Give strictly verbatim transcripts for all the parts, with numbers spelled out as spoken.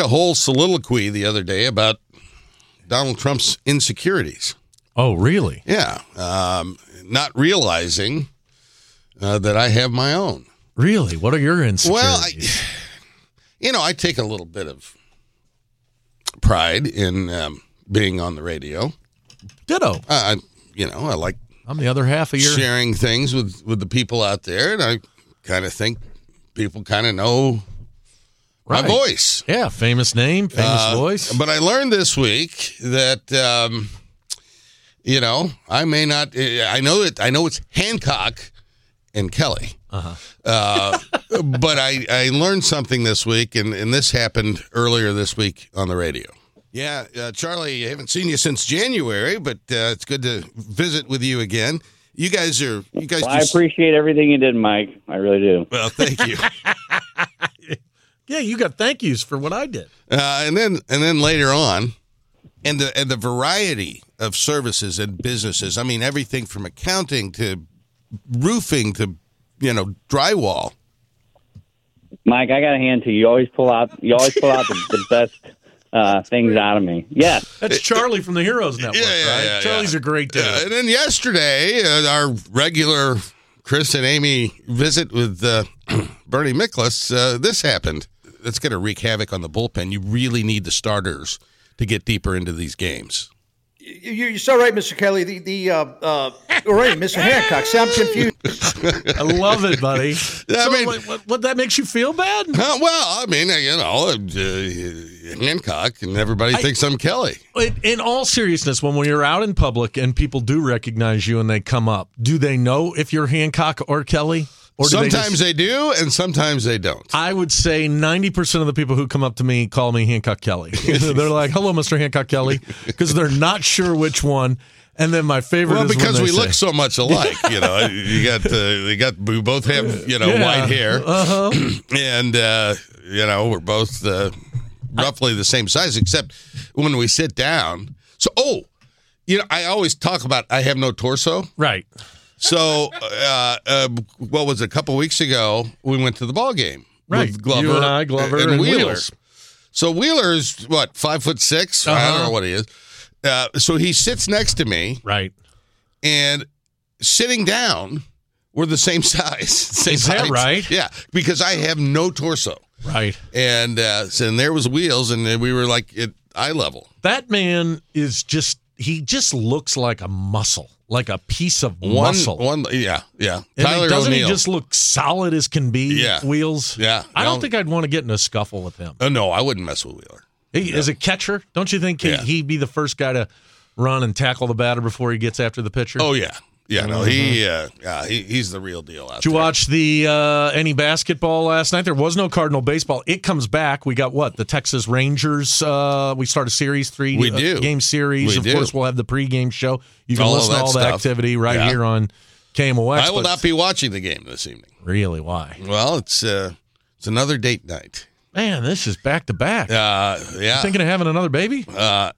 a whole soliloquy the other day about Donald Trump's insecurities. Oh, really? Yeah. Um, not realizing uh, that I have my own. Really? What are your insecurities? Well, I, you know, I take a little bit of pride in um, being on the radio. Ditto. Uh, I, you know, I like I'm the other half of your... sharing things with, with the people out there, and I kind of think people kind of know right. my voice. Yeah, famous name, famous uh, voice. But I learned this week that, um, you know, I may not, I know that, I know it's Hancock and Kelly. Uh-huh. Uh, but I, I learned something this week, and, and this happened earlier this week on the radio. Yeah, uh, Charlie, I haven't seen you since January, but uh, it's good to visit with you again. You guys are, you guys. Well, just, I appreciate everything you did, Mike. I really do. Well, thank you. Yeah, you got thank yous for what I did. Uh, and then, and then later on, and the and the variety of services and businesses. I mean, everything from accounting to roofing to, you know, drywall. Mike, I got a hand to you. You always pull out. You always pull out the, the best uh, things out of me. Yes, that's Charlie from the Heroes Network, yeah, yeah, right? Yeah, Charlie's yeah. a great dude. Uh, and then yesterday, uh, our regular Chris and Amy visit with uh, Bernie Miklasz, uh, this happened. That's going to wreak havoc on the bullpen. You really need the starters to get deeper into these games. You're so right, Mister Kelly. The the uh, uh, all right, Mister Hancock. See, I'm confused. I love it, buddy. I so mean, what, what, what that makes you feel bad? Uh, well, I mean, uh, you know, uh, Hancock, and everybody I, thinks I'm Kelly. In all seriousness, when you're out in public and people do recognize you and they come up, do they know if you're Hancock or Kelly? Or do sometimes they, just, they do, and sometimes they don't. I would say ninety percent of the people who come up to me call me Hancock Kelly. They're like, hello, Mister Hancock Kelly, because they're not sure which one. And then my favorite well, is because when we they look say, so much alike. You know, you got, uh, we got, we both have, you know, yeah, white hair. Uh-huh. And, uh, you know, we're both uh, roughly the same size, except when we sit down. So, oh, you know, I always talk about I have no torso. Right. So, uh, uh, what was it, a couple weeks ago, we went to the ball game right. with Glover, you and, I, Glover and, and Wheeler. Wheelers. So Wheeler's, what, five foot six? Uh-huh. I don't know what he is. Uh, so he sits next to me. Right. And sitting down, we're the same size. Same is that height. right? Yeah, because I have no torso. Right. And, uh, so, and there was Wheels, and we were like at eye level. That man is just, he just looks like a muscle. Like a piece of one, muscle. One, yeah, yeah. And Tyler doesn't O'Neill. he just look solid as can be? Yeah. Wheels. Yeah. I don't no. think I'd want to get in a scuffle with him. Oh, no, I wouldn't mess with Wheeler. He, no. As a catcher, don't you think yeah. he, he'd be the first guy to run and tackle the batter before he gets after the pitcher? Oh, yeah. Yeah, no, he, uh, yeah, he he's the real deal out Did you there. watch the uh, any basketball last night? There was no Cardinal baseball. It comes back. We got what? The Texas Rangers. Uh, we start a series three we do. Uh, game series. We of do. course, we'll have the pregame show. You can all listen to all the stuff. activity right yeah. here on K M O X. I will not be watching the game this evening. Really? Why? Well, it's uh, it's another date night. Man, this is back to back. Uh, yeah. You thinking of having another baby? Uh,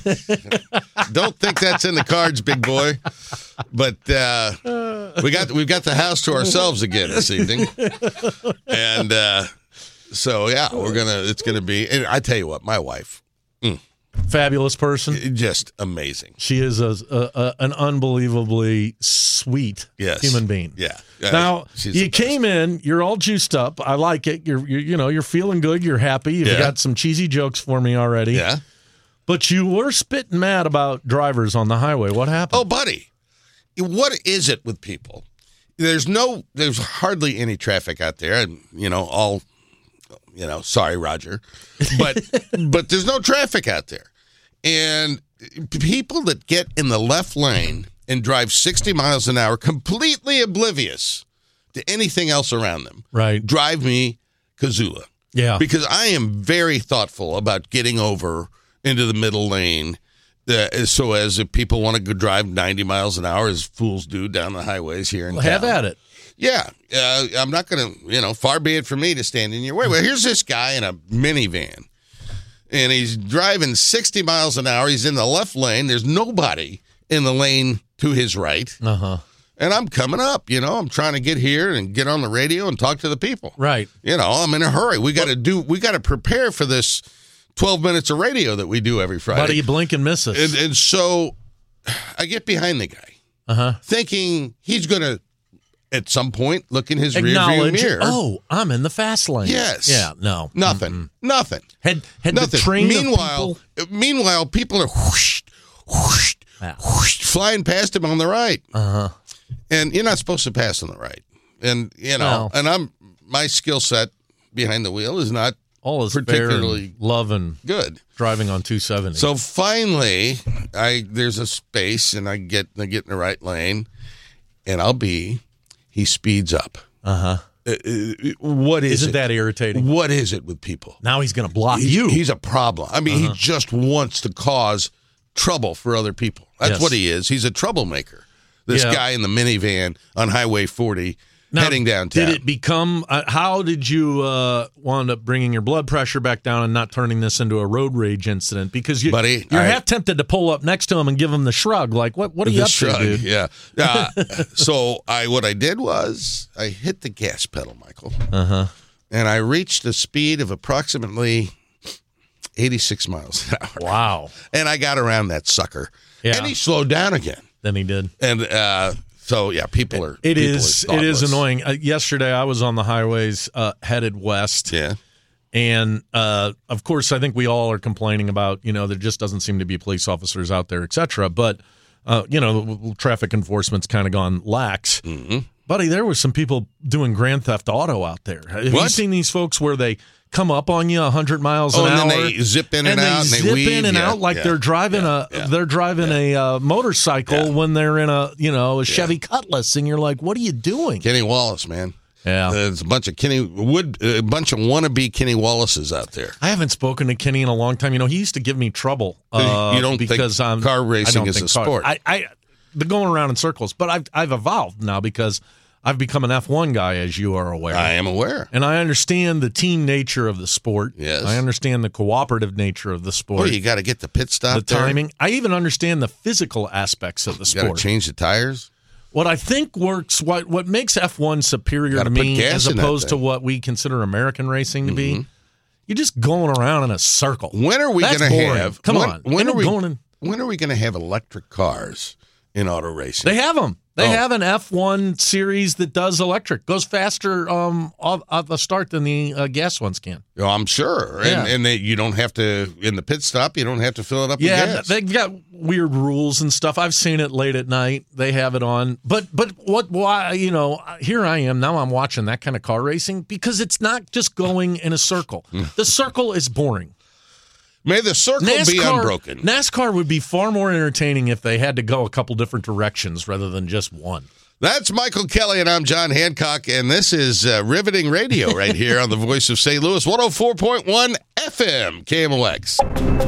don't think that's in the cards, big boy. But uh, we got we've got the house to ourselves again this evening, and uh, so yeah, we're gonna. It's gonna be. And I tell you what, my wife, mm, Fabulous person. just amazing. She is a, a, a an unbelievably sweet Yes. human being. Yeah. Now She's you the best. came in, you're all juiced up. I like it. You're, you're you know you're feeling good. You're happy. You've Yeah. got some cheesy jokes for me already. Yeah. But you were spitting mad about drivers on the highway. What happened? Oh, buddy, what is it with people? There's no, there's hardly any traffic out there, and you know, all, you know, sorry, Roger, but but there's no traffic out there, and people that get in the left lane and drive sixty miles an hour, completely oblivious to anything else around them, right. drive me kazoola. Yeah. Because I am very thoughtful about getting over into the middle lane, uh, so as if people want to go drive ninety miles an hour, as fools do down the highways here in Well, town. have at it. Yeah, uh, I'm not going to, you know, far be it from me to stand in your way. Well, here's this guy in a minivan, and he's driving sixty miles an hour. He's in the left lane. There's nobody in the lane to his right. Uh-huh. And I'm coming up, you know, I'm trying to get here and get on the radio and talk to the people. Right. You know, I'm in a hurry. We got to do, we got to prepare for this twelve minutes of radio that we do every Friday. Buddy, you blink and miss us. And, and so I get behind the guy, uh-huh. thinking he's going to, at some point, look in his rearview Acknowledge, mirror. oh, I'm in the fast lane. Yes. Yeah, no. Nothing. Mm-mm. Nothing. Had, had Nothing. the train meanwhile, of people... meanwhile, people are whoosh, whoosh, Wow. whoosh, flying past him on the right. Uh-huh. And you're not supposed to pass on the right. And, you know, No. and I'm my skill set behind the wheel is not All is particularly love and good. driving on two seventy. So finally, I there's a space, and I get I get in the right lane, and I'll be. He speeds up. Uh-huh. Uh, uh, what is Isn't it? that irritating? What is it with people? Now he's going to block He's, you. he's a problem. I mean, Uh-huh. he just wants to cause trouble for other people. That's Yes. what he is. He's a troublemaker. This Yeah. guy in the minivan on Highway forty Now, heading downtown. Did it become, uh, how did you uh, wind up bringing your blood pressure back down and not turning this into a road rage incident? Because you, Buddy, you're I- half tempted to pull up next to him and give him the shrug. Like, what What are you The up shrug, to, dude? Yeah. Uh, so I what I did was I hit the gas pedal, Michael. Uh-huh. And I reached a speed of approximately eighty-six miles an hour. Wow. And I got around that sucker. Yeah. And he slowed down again. Then he did. And uh, so, yeah, people are It people is. are It is thoughtless. annoying. Uh, yesterday, I was on the highways uh, headed west. Yeah. And, uh, of course, I think we all are complaining about, you know, there just doesn't seem to be police officers out there, et cetera. But, uh, you know, traffic enforcement's kind of gone lax. Mm-hmm. Buddy, there were some people doing Grand Theft Auto out there. Have you What? seen these folks where they come up on you one hundred miles Oh, an and hour? then they zip in and, and out, they and they zip weave. in and Yeah, out like yeah, they're driving yeah, a yeah. they're driving a uh, motorcycle Yeah. when they're in a you know a Chevy Cutlass, and you're like, what are you doing? Kenny Wallace, man. Yeah. There's a bunch of Kenny Wood, a bunch of wannabe Kenny Wallaces out there. I haven't spoken to Kenny in a long time. You know, he used to give me trouble. Uh, You don't think because I'm, car I racing don't is think a car- sport? I, I, the going around in circles, but I've I've evolved now because I've become an F one guy, as you are aware. I am aware. And I understand the team nature of the sport. Yes. I understand the cooperative nature of the sport. Well, you got to get the pit stop the there. timing. I even understand the physical aspects of the You got sport. to change the tires. What I think works, what what makes F one superior Gotta to put me, gas as in that opposed to thing. what we consider American racing to be, you're just going around in a circle. When are we That's going to boring. have? Come when, on. When Ain't are no we going in- When are we going to have electric cars in auto racing? They have them. They Oh. have an F one series that does electric, goes faster um, off, off the start than the uh, gas ones can. Oh, I'm sure. Yeah. And, and they, you don't have to, in the pit stop, you don't have to fill it up Yeah, with gas. they've got weird rules and stuff. I've seen it late at night. They have it on. But but what why you know, here I am now I'm watching that kind of car racing because it's not just going in a circle. The circle is boring. May the circle be unbroken. NASCAR would be far more entertaining if they had to go a couple different directions rather than just one. That's Michael Kelly, and I'm John Hancock, and this is uh, Riveting Radio right here on the Voice of Saint Louis, one oh four point one F M, K M O X.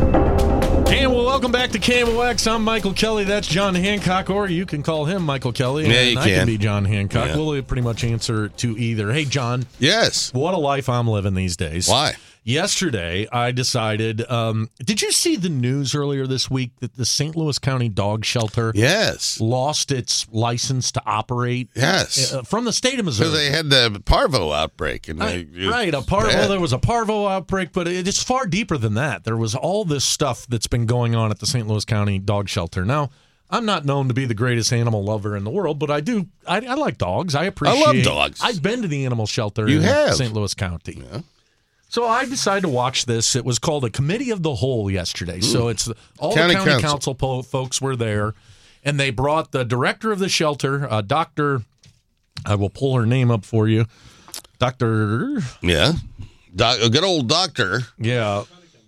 And well, welcome back to K M O X. I'm Michael Kelly. That's John Hancock, or you can call him Michael Kelly. Yeah, and you I can. can be John Hancock. Yeah. We'll pretty much answer to either. Hey, John, Yes. what a life I'm living these days. Why? Yesterday, I decided. Um, did you see the news earlier this week that the Saint Louis County Dog Shelter Yes. lost its license to operate Yes. uh, from the state of Missouri? Because they had the parvo outbreak. And Right, they, right. A par- well, there was a parvo outbreak, but it is far deeper than that. There was all this stuff that's been going on at the Saint Louis County Dog Shelter. Now, I'm not known to be the greatest animal lover in the world, but I do. I, I like dogs. I appreciate. love dogs. I've been to the animal shelter You in have. Saint Louis County. Yeah. So I decided to watch this. It was called a Committee of the Whole yesterday. So it's all County the county Council. council, po- folks were there, and they brought the director of the shelter, uh, Doctor I will pull her name up for you, Doctor Yeah. Doc, a good old doctor, Yeah,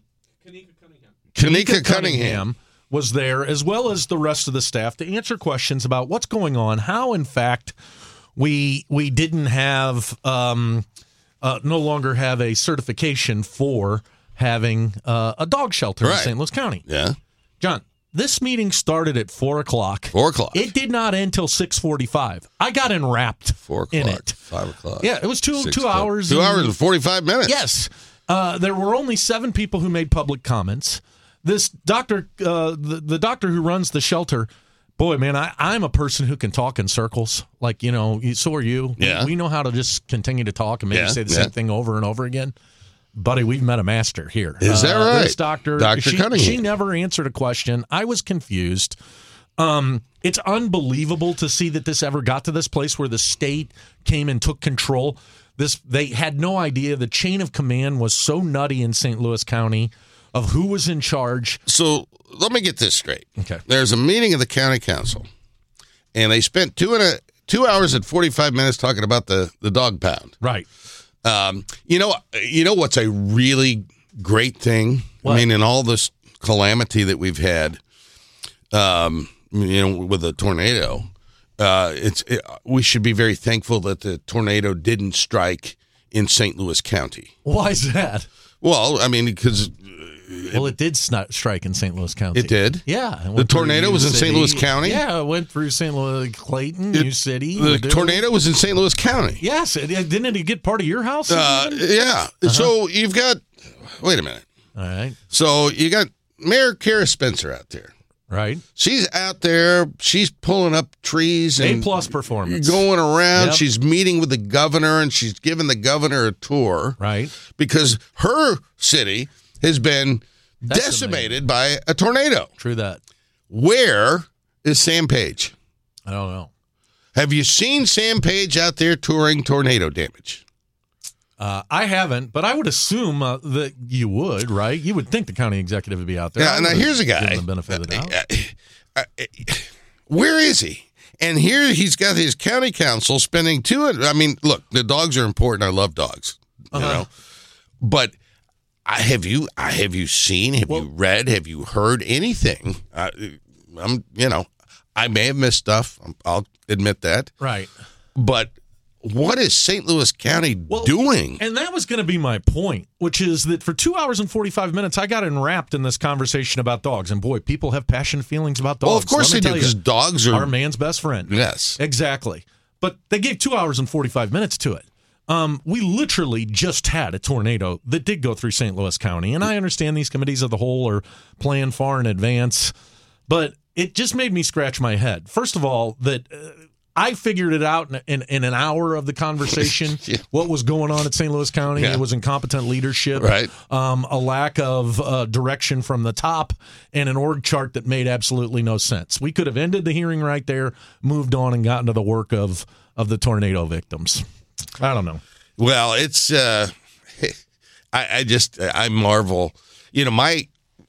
Kanika Cunningham. was there, as well as the rest of the staff, to answer questions about what's going on, how, in fact, we we didn't have, um, uh, no longer have a certification for having uh, a dog shelter in Right. Saint Louis County. Yeah. John, this meeting started at four o'clock. Four o'clock. It did not end till six forty-five. I got enwrapped Four o'clock. in it. Five o'clock. Yeah, it was two Six two o'clock. hours. Two and- hours and forty-five minutes. Yes. Uh, there were only seven people who made public comments. This doctor, uh, the, the doctor who runs the shelter, boy, man, I, I'm a person who can talk in circles. Like, you know, you- so are you. Yeah. We, we know how to just continue to talk and maybe Yeah, say the yeah. same thing over and over again. buddy, we've met a master here. Is that uh, right? This doctor, Doctor she, Cunningham. she never answered a question. I was confused. Um, it's unbelievable to see that this ever got to this place where the state came and took control. This they had no idea. The chain of command was so nutty in Saint Louis County of who was in charge. So let me get this straight. Okay. There's a meeting of the county council, and they spent two and a two hours and forty-five minutes talking about the, the dog pound. Right. Um, you know, you know what's a really great thing? What? I mean, in all this calamity that we've had, um, you know, with the tornado, uh, it's it, we should be very thankful that the tornado didn't strike in Saint Louis County. Why is that? Well, I mean, because Well, it did sn- strike in Saint Louis County. it did. Yeah. It The went through tornado U was in Saint City. Louis County? Yeah, it went through Saint Louis, Clayton, It- U City. The Ladue. tornado was in Saint Louis County. Yes. It, it- didn't it get part of your house? Uh, yeah. So you've got. Wait a minute. All right. So you got Mayor Kara Spencer out there. Right. She's out there. She's pulling up trees A and plus performance. going around. Yep. She's meeting with the governor, and she's giving the governor a tour Right. because her city has been Decimated. decimated by a tornado. True that. Where is Sam Page? I don't know. Have you seen Sam Page out there touring tornado damage? Uh, I haven't, but I would assume uh, that you would, right? You would think the county executive would be out there. Now, I now would here's a give guy. him the benefit of the doubt. Uh, uh, uh, Where is he? And here he's got his county council spending two. I mean, look, the dogs are important. I love dogs, you Uh-huh. know. But I have you, I have you seen? Have Well- you read? Have you heard anything? Uh, I'm, you know, I may have missed stuff. I'll admit that. Right. But what is Saint Louis County Well, doing? And that was going to be my point, which is that for two hours and forty-five minutes, I got enwrapped in this conversation about dogs. And boy, people have passionate feelings about dogs. Well, of course they Let me do, tell because you, dogs are our man's best friend. yes. Exactly. But they gave two hours and forty-five minutes to it. Um, we literally just had a tornado that did go through Saint Louis County. And I understand these committees of the whole are playing far in advance. But it just made me scratch my head. First of all, that uh, I figured it out in, in, in an hour of the conversation, Yeah. what was going on at Saint Louis County. Yeah. It was incompetent leadership, Right. um, a lack of uh, direction from the top, and an org chart that made absolutely no sense. We could have ended the hearing right there, moved on, and gotten to the work of, of the tornado victims. I don't know. Well, it's uh, I, I just I marvel. You know, my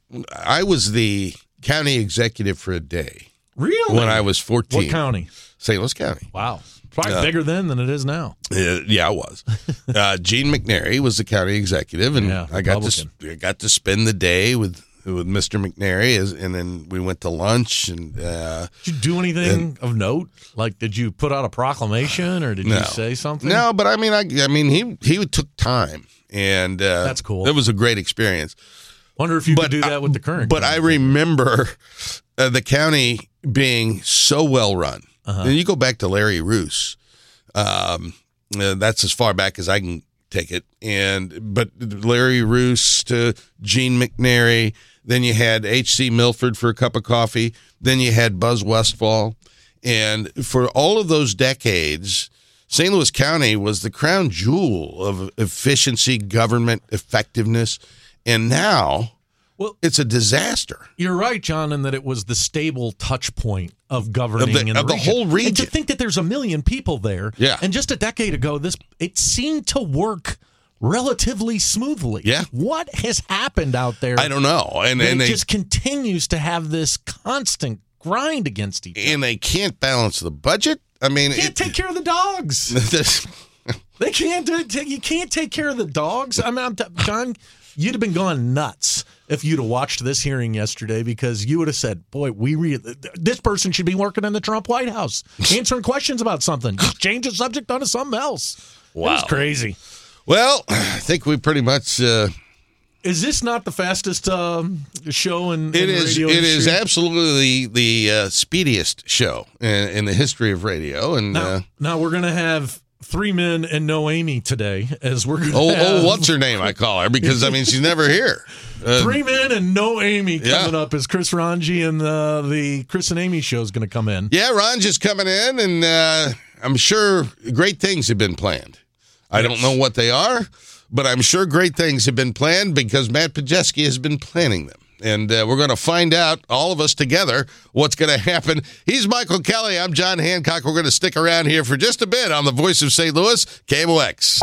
I was the county executive for a day Really? when I was fourteen. What county? Saint Louis County. Wow. Probably Uh, bigger then than it is now. Uh, yeah, I was. Uh, Gene McNary was the county executive, and Yeah, I got to Republican. I got to spend the day with with Mister McNary, as, and then we went to lunch. And uh, Did you do anything of note? Like, did you put out a proclamation or did no, you say something? No, but I mean, I, I mean, he he took time, and uh, That's cool. It was a great experience. Wonder if you But could do that I- with the current. But I remember uh, the county being so well run. Uh-huh. And you go back to Larry Roos. Um, uh, that's as far back as I can take it. And but Larry Roos to Gene McNary. Then you had H C Milford for a cup of coffee. Then you had Buzz Westfall. And for all of those decades, Saint Louis County was the crown jewel of efficiency, government effectiveness. And now Well- it's a disaster. You're right, John, in that it was the stable touch point of governing Of the- in of the region. whole region. And to think that there's a million people there. Yeah. And just a decade ago, this it seemed to work relatively smoothly. Yeah. What has happened out there? I don't know. And that and it they just continues to have this constant grind against each other. and they can't balance the budget. I mean, Can't it- take care of the dogs. this- They can't do it. You can't take care of the dogs. I mean, I'm t- John, you'd have been going nuts if you'd have watched this hearing yesterday, because you would have said, "Boy, we re- this person should be working in the Trump White House, answering questions about something. Just change the subject onto something else." Wow, it was crazy. well, I think we pretty much. Uh, Is this not the fastest um, show in, it in is. radio It is history? absolutely the, the uh, speediest show in, in the history of radio. And Now, uh, now we're gonna have three men and no Amy today, as we're gonna oh, have oh, what's her name? I call her because I mean she's never here. Uh, three men and no Amy coming Yeah. up as Chris Ranji and uh, the Chris and Amy show is going to come in. yeah, Ron's just coming in, and uh, I'm sure great things have been planned. I don't know what they are, but I'm sure great things have been planned because Matt Pajeski has been planning them. And uh, we're going to find out, all of us together, what's going to happen. He's Michael Kelly. I'm John Hancock. We're going to stick around here for just a bit on the Voice of Saint Louis, K M O X.